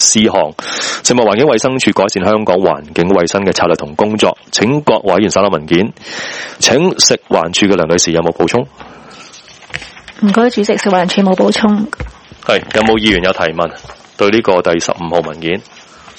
14項食物環境衛生署改善香港環境衛生嘅策略同工作，請各委員稍留文件。請食環署嘅梁女士有冇補充？ 唔該，主席，食環署冇補充。 係，有冇議員有提問對呢個第15號文件？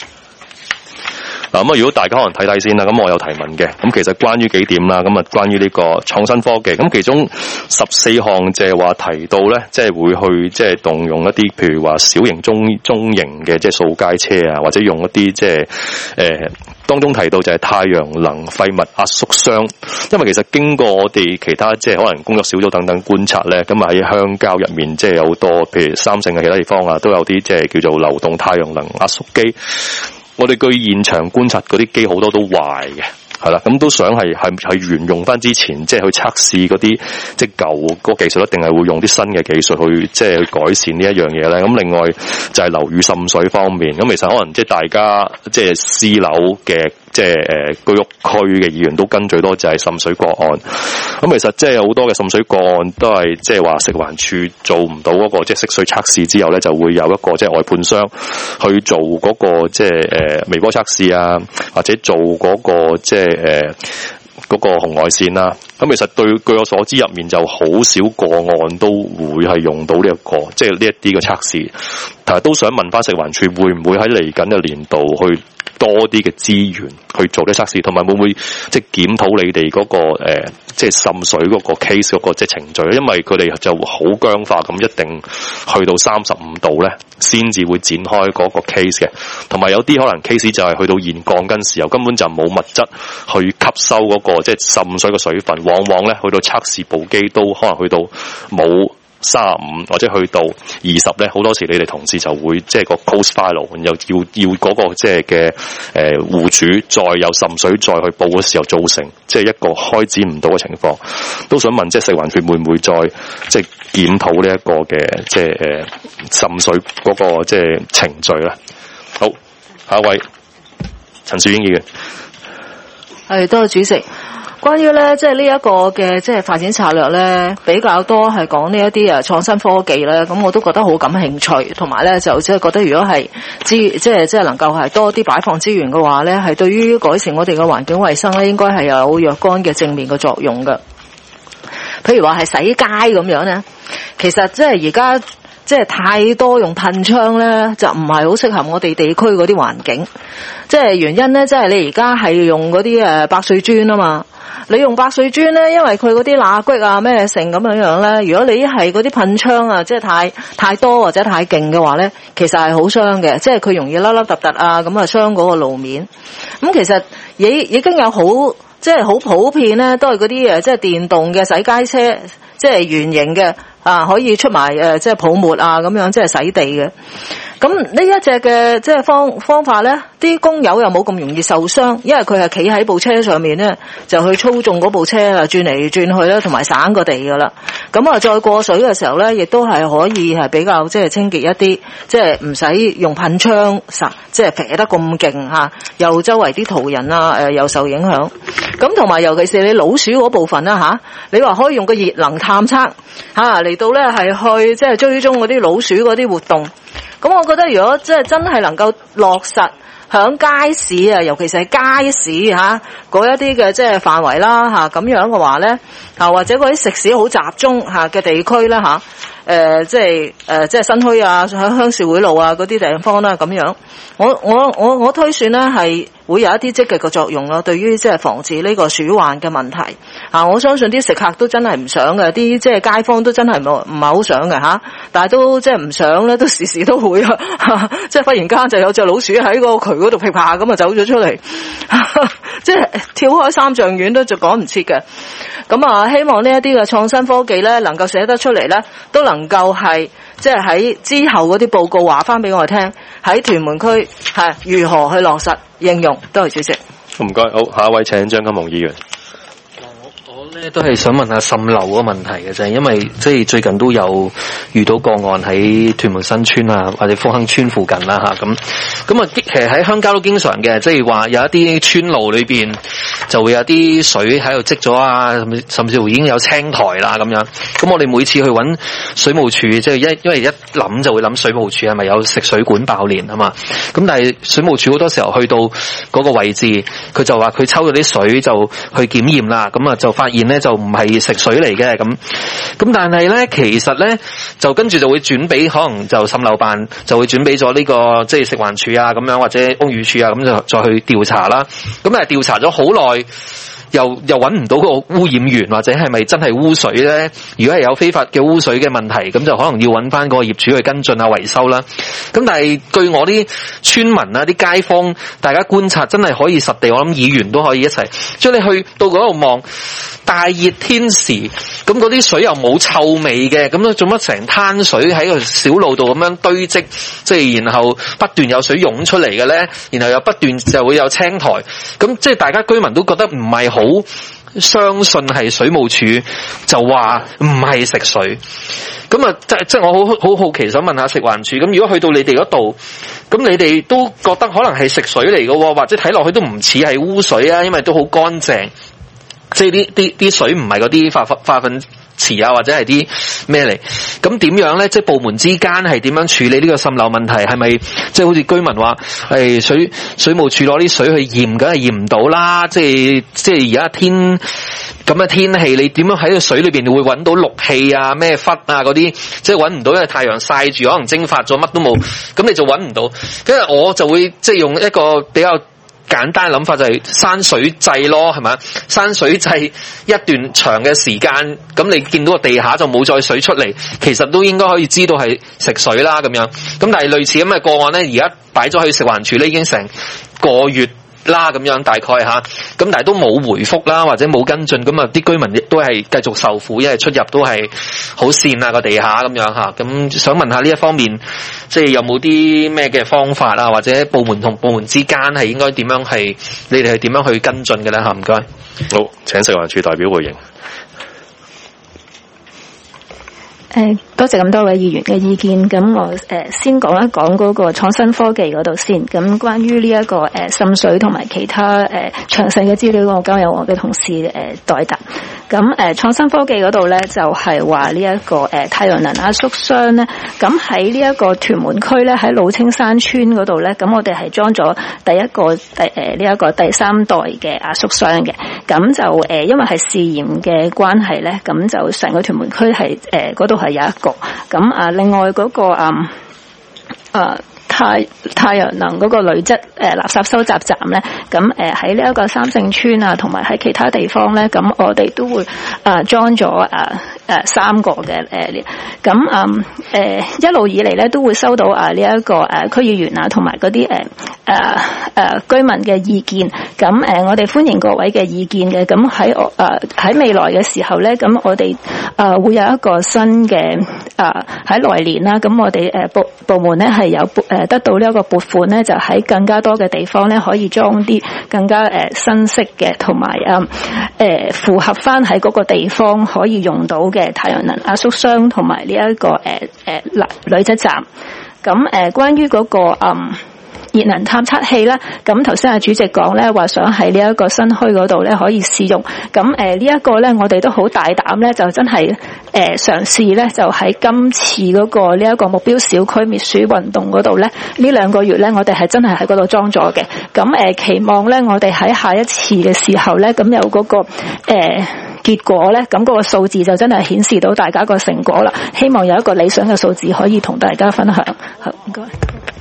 嗱，咁如果大家可能睇睇先啦，咁我有提問嘅，咁其實關於幾點啦，咁啊關於呢個創新科技，咁其中14項即係話提到咧，即係會去即係動用一啲譬如話小型中型嘅即係掃街車啊，或者用一啲即係當中提到就係太陽能廢物壓縮箱，因為其實經過我哋其他即係可能工作小組等等觀察咧，咁啊喺鄉郊入面即係有好多譬如三聖嘅其他地方啊，都有啲即係叫做流動太陽能壓縮機。我哋據現場觀察嗰啲機好多都壞嘅，係啦，咁都想係沿用翻之前即係去測試嗰啲即係舊個技術，一定係會用啲新嘅技術去即係去改善呢一樣嘢咧。咁另外就係樓宇滲水方面，咁其實可能即係大家即係私樓嘅即係居屋區嘅議員都跟最多就係滲水個案。咁其實即係好多嘅滲水個案都係即係話食環署做唔到嗰個即係色水測試之後咧，就會有一個即係外判商去做嗰個即係微波測試啊，或者做嗰個即係嗰個紅外線啦。咁其實據我所知入面就好少個案都會係用到呢一個即係呢一啲嘅測試。但係都想問翻食環署會唔會喺嚟緊嘅年度去多啲嘅資源去做啲測試，同埋會唔會即係檢討你哋嗰個即係滲水嗰個 case 嗰個即係程序？因為佢哋就好僵化咁，一定去到35度咧，先至會展開嗰個 case 嘅。同埋有啲可能 case 就係去到現鋼筋時候，根本就冇物質去吸收嗰個即係滲水嘅水分，往往咧去到測試部機都可能去到冇35或者去到20咧，好多時你哋同事就會即係個 post file 又要嗰個即係嘅戶主再有滲水再去報嘅時候，造成即係一個開展唔到嘅情況。都想問即係食環署會唔會再即係檢討呢一個嘅即係滲水嗰個即係程序咧？好，下一位陳樹英議員。 係，多謝主席。關於咧，即係呢一個嘅即係發展策略咧，比較多係講呢一啲創新科技咧，咁我都覺得好感興趣，同埋咧就即係覺得如果係即係能夠係多啲擺放資源嘅話咧，係對於改善我哋嘅環境衛生咧，應該係有若干嘅正面嘅作用㗎。譬如話係洗街咁樣咧，其實即係而家即係太多用噴槍咧，就唔係好適合我哋地區嗰啲環境。即係原因咧，即係你而家係用嗰啲百歲磚啊嘛。你用百歲磚咧，因為佢嗰啲罅隙啊咩性咁樣咧，如果你係嗰啲噴槍啊，即係太多或者太勁嘅話咧，其實係好傷嘅，即係佢容易凹凹凸凸啊，咁啊傷嗰個路面。咁其實已經有好即係好普遍咧，都係嗰啲即係電動嘅洗街車，即係圓形嘅啊，可以出埋即係泡沫啊咁樣，即係洗地嘅。咁呢一隻嘅即係方法咧，啲工友又冇咁容易受傷，因為佢係企喺部車上面咧，就去操縱嗰部車啊，轉嚟轉去啦，同埋省個地噶啦。咁啊，再過水嘅時候咧，亦都係可以係比較即係清潔一啲，即係唔使用噴槍即係劈得咁勁嚇，又周圍啲途人啊又受影響。咁同埋尤其是你老鼠嗰部分啦嚇，你話可以用個熱能探測嚇嚟到咧係去即係追蹤嗰啲老鼠嗰啲活動。咁我覺得如果即係真係能夠落實響街市啊，尤其是係街市嚇嗰一啲嘅即係範圍啦嚇，咁樣嘅話咧嚇，或者嗰啲食肆好集中嚇嘅地區啦嚇，即係新墟啊、喺鄉事會路啊嗰啲地方啦咁樣，我推算咧係會有一啲積極嘅作用咯，對於即係防治呢個鼠患嘅問題啊，我相信啲食客都真係唔想嘅，啲即係街坊都真係唔係好想嘅嚇，但係都即係唔想咧，都時時都會啊，即係忽然間就有隻老鼠喺個渠嗰度噼啪咁啊走咗出嚟，即係跳開3丈遠都就趕唔切嘅。咁啊，希望呢一啲嘅創新科技咧能夠寫得出嚟咧，都能夠係即係喺之後嗰啲報告話翻俾我哋聽，喺屯門區係如何去落實應用。多謝主席。 唔該，好，下一位請張金龍議員。 我咧都係想問下滲漏嗰個問題嘅啫，因為即係最近都有遇到個案喺屯門新村啊，或者福亨村附近啦吓，咁啊，其實喺鄉郊都經常嘅，即係話有一啲村路裏邊就會有啲水喺度積咗啊，甚至乎已經有青苔啦咁樣。咁我哋每次去揾水務署，即係因為一諗就會諗水務署係咪有食水管爆裂啊嘛？咁但係水務署好多時候去到嗰個位置，佢就話佢抽咗啲水就去檢驗啦，咁啊就發現咧就唔係食水嚟嘅咁但係咧其實咧就跟住就會轉俾可能就滲漏辦就會轉俾咗呢個即係食環署啊咁樣或者屋宇署啊咁就再去調查啦。咁啊調查咗好耐。又揾唔到個污染源或者係咪真係污水咧？如果係有非法嘅污水嘅問題，咁就可能要揾翻個業主去跟進啊維修啦。咁但係據我啲村民啊、啲街坊大家觀察，真係可以實地，我諗議員都可以一齊。將你去到嗰度望，大熱天時，咁嗰啲水又冇臭味嘅，咁做乜成灘水喺個小路度咁樣堆積，即係然後不斷有水湧出嚟嘅咧，然後又不斷就會有青苔，咁即係大家居民都覺得唔係好相信係水務署，就話唔係食水。咁啊，即係我好好奇想問下食環署，咁如果去到你哋嗰度，咁你哋都覺得可能係食水嚟嘅，或者睇落去都唔似係污水啊，因為都好乾淨，即係啲水唔係嗰啲化糞池啊，或者係啲咩嚟？咁點樣咧？即係部門之間係點樣處理呢個滲漏問題？係咪即係好似居民話係水務署攞啲水去驗，梗係驗唔到啦？即係而家咁嘅天氣，你點樣喺個水裏邊會揾到氯氣啊、咩氟啊嗰啲？即係揾唔到，因為太陽曬住，可能蒸發咗，乜都冇，咁你就揾唔到。跟住我就會即係用一個比較簡單嘅諗法，就係山水掣咯，係咪？山水掣一段長嘅時間，咁你見到個地下就冇再水出嚟，其實都應該可以知道係食水啦咁樣。咁但係類似咁嘅個案咧，而家擺咗去食環署咧，已經成個月啦咁樣大概吓，咁但係都冇回覆啦，或者冇跟進，咁啊啲居民亦都係繼續受苦，因為出入都係好跣啊個地下咁樣吓。咁想問下呢一方面，即係有冇啲咩嘅方法啊，或者部門同部門之間係應該點樣係你哋係點樣去跟進嘅咧吓？唔該。 好，請食環署代表回應。 多謝咁多位議員嘅意見。咁我先講一講嗰個創新科技嗰度先。咁關於呢一個滲水同埋其他詳細嘅資料，我交由我嘅同事代答。咁創新科技嗰度咧，就係話呢一個太陽能壓縮箱咧。咁喺呢一個屯門區咧，喺老青山村嗰度咧，咁我哋係裝咗第一個呢一個第三代嘅壓縮箱嘅。咁就因為係試驗嘅關係咧，咁就成個屯門區係嗰度係有一個。咁另外嗰個太陽能嗰個鋁質垃圾收集站咧，咁喺呢一個三聖村啊，同埋喺其他地方咧，咁我哋都會裝咗3個嘅咁一路以嚟咧都會收到呢一個區議員啊同埋嗰啲居民嘅意見。咁我哋歡迎各位嘅意見嘅。咁喺未來嘅時候咧，咁我哋會有一個新嘅喺來年啦。咁我哋部門咧係有得到呢一個撥款咧，就喺更加多嘅地方咧可以裝啲更加新式嘅，同埋符合翻喺嗰個地方可以用到嘅太陽能壓縮箱同埋呢一個鋁質站。咁關於嗰個熱能探測器咧，咁頭先主席講咧話想喺呢一個新墟嗰度咧可以試用。咁呢一個咧我哋都好大膽咧，就真係嘗試咧，就喺今次嗰個呢一個目標小區滅鼠運動嗰度咧，呢2個月咧我哋係真係喺嗰度裝咗嘅。咁期望咧我哋喺下一次嘅時候咧，咁有嗰個結果咧，咁嗰個數字就真係顯示到大家個成果啦。希望有一個理想嘅數字可以同大家分享。好，唔該。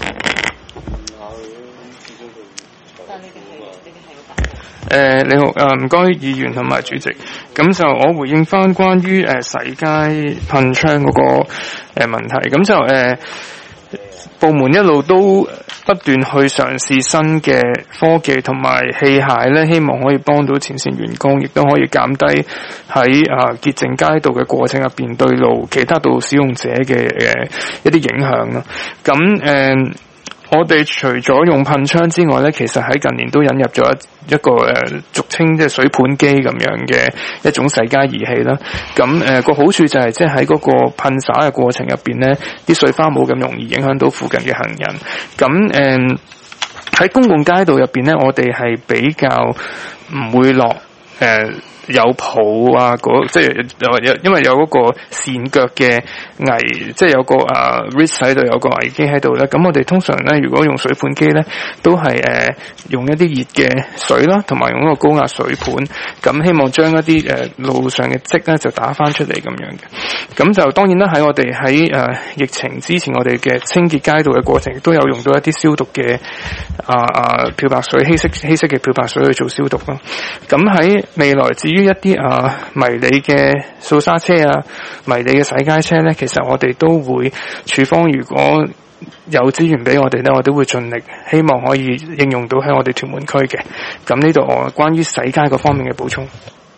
你好，唔該議員同埋主席。咁就我回應翻關於洗街噴窗嗰個問題。咁就部門一路都不斷去嘗試新嘅科技同埋器械咧，希望可以幫到前線員工，亦都可以減低喺潔淨街道嘅過程入邊對其他道路使用者嘅一啲影響咯。咁我哋除咗用噴槍之外咧，其實喺近年都引入咗一個俗稱即係水盤機咁樣嘅一種洗街儀器啦。咁個好處就係即係喺嗰個噴灑嘅過程入邊咧，啲水花冇咁容易影響到附近嘅行人。咁喺公共街道入邊咧，我哋係比較唔會落有泡啊，即係因為有嗰個跣腳嘅危，即係有個risk 喺度，有個危機喺度咧。咁我哋通常咧，如果用水盤機咧，都係用一啲熱嘅水啦，同埋用一個高壓水盤，咁希望將一啲路上嘅積咧就打翻出嚟咁樣嘅。咁就當然啦，喺我哋喺疫情之前，我哋嘅清潔街道嘅過程，亦都有用到一啲消毒嘅漂白水，稀釋嘅漂白水去做消毒咯。咁喺未來至於一啲迷你嘅掃沙車啊，迷你嘅洗街車咧，其實我哋都會處方，如果有資源俾我哋咧，我都會盡力希望可以應用到喺我哋屯門區嘅。咁呢度我關於洗街嗰方面嘅補充。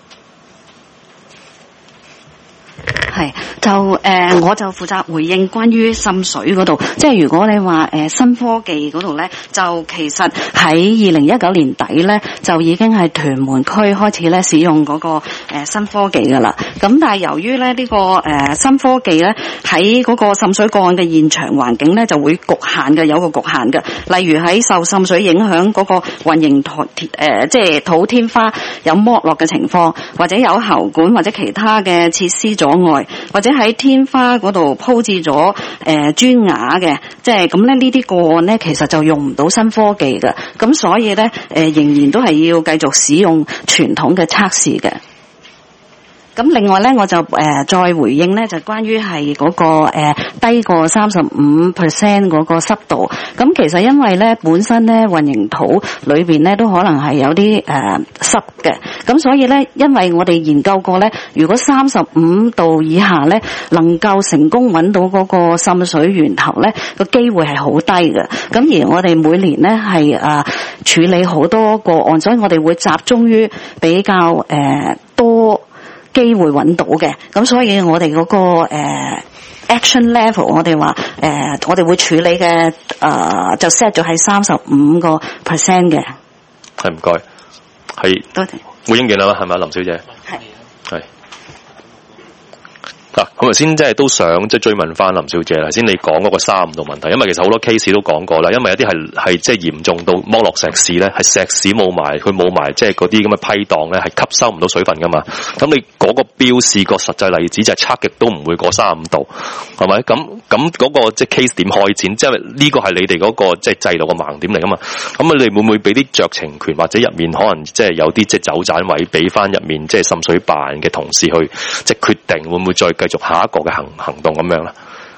係就我就負責回應關於滲水嗰度，即係如果你話新科技嗰度咧，就其實喺2019年底咧就已經係屯門區開始咧使用嗰個新科技噶啦。咁但係由於咧呢個新科技咧喺嗰個滲水個案嘅現場環境咧就會局限嘅，有個局限嘅。例如喺受滲水影響嗰個混凝土即係土天花有剝落嘅情況，或者有喉管或者其他嘅設施阻礙，或者喺天花嗰度鋪置咗磚瓦嘅，即係咁咧呢啲個案咧，其實就用唔到新科技嘅，咁所以咧仍然都係要繼續使用傳統嘅測試嘅。咁另外咧，我就再回應咧，就關於係嗰個低過35% 嗰個濕度。咁其實因為咧本身咧混凝土裏邊咧都可能係有啲濕嘅，咁所以咧因為我哋研究過咧，如果35度以下咧能夠成功揾到嗰個滲水源頭咧，個機會係好低嘅。咁而我哋每年咧係處理好多個案，所以我哋會集中於比較多機會揾到嘅，咁所以我哋嗰個action level， 我哋話我哋會處理嘅就 set 咗喺35%嘅。 係唔該，係多謝。 回應完啦，係咪林小姐？係。嗱，咁頭先即係都想即係追問翻林小姐啦。先你講嗰個35度問題，因為其實好多 case 都講過啦。因為有啲係即係嚴重到剝落石屎咧，係石屎冇埋，佢冇埋即係嗰啲咁嘅批檔咧，係吸收唔到水分噶嘛。咁你嗰個標示個實際例子就係測極都唔會過35度，係咪？咁嗰個即係 case 點開展？即係呢個係你哋嗰個即係制度嘅盲點嚟噶嘛？咁你會唔會俾啲酌情權，或者入面可能即係有啲即係走盞位俾翻入面即係滲水辦嘅同事去即係決定會唔會再繼續下一個嘅行動咁樣咧？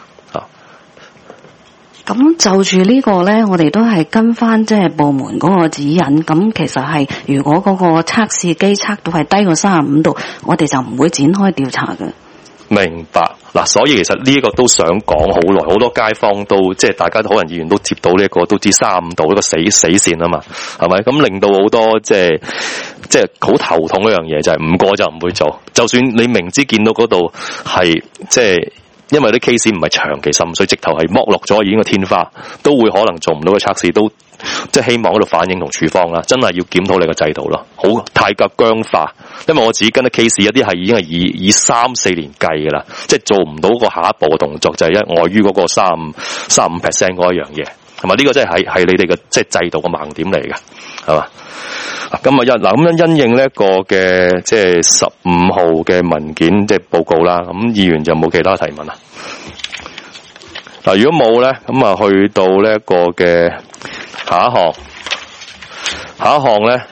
咁就住呢個咧，我哋都係跟翻即係部門嗰個指引。咁其實係如果嗰個測試機測到係低過35度，我哋就唔會展開調查嘅。 明白嗱，所以其實呢一個都想講好耐，好多街坊都即係大家可能議員都接到呢一個都知35度呢個死線啊嘛，係咪？咁令到好多即係好頭痛一樣嘢就係唔過就唔會做，就算你明知見到嗰度係即係。因為啲 case 唔係長期滲水，直頭係剝落咗已經個天花，都會可能做唔到個測試，都即係希望嗰度反映同處方啦，真係要檢討你個制度咯，好太過僵化。因為我自己跟啲 case 有啲係已經係以3-4年計噶啦，即係做唔到個下一步嘅動作，就係礙於嗰個35% 嗰一樣嘢，係咪？呢個真係你哋嘅即係制度嘅盲點嚟嘅，係嘛？咁咁因應呢一個嘅即係15號嘅文件即係報告啦，咁議員就冇其他提問啦。嗱，如果冇咧，咁啊去到呢一個嘅下一項咧